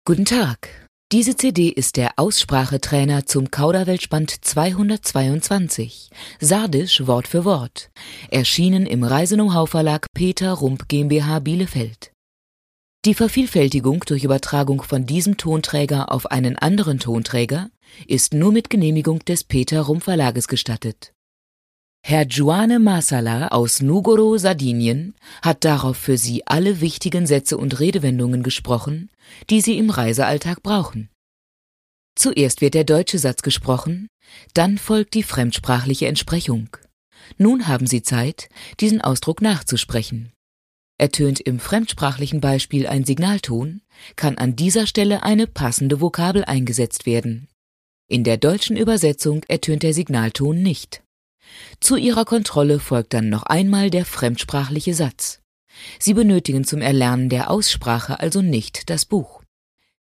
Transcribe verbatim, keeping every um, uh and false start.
Guten Tag. Diese C D ist der Aussprachetrainer zum Kauderwelsch-Band zweihundertzweiundzwanzig, Sardisch Wort für Wort, erschienen im Reise-Know-how-Verlag Peter Rump GmbH Bielefeld. Die Vervielfältigung durch Übertragung von diesem Tonträger auf einen anderen Tonträger ist nur mit Genehmigung des Peter Rump Verlages gestattet. Herr Juane Masala aus Nuoro, Sardinien, hat darauf für Sie alle wichtigen Sätze und Redewendungen gesprochen, die Sie im Reisealltag brauchen. Zuerst wird der deutsche Satz gesprochen, dann folgt die fremdsprachliche Entsprechung. Nun haben Sie Zeit, diesen Ausdruck nachzusprechen. Ertönt im fremdsprachlichen Beispiel ein Signalton, kann an dieser Stelle eine passende Vokabel eingesetzt werden. In der deutschen Übersetzung ertönt der Signalton nicht. Zu Ihrer Kontrolle folgt dann noch einmal der fremdsprachliche Satz. Sie benötigen zum Erlernen der Aussprache also nicht das Buch.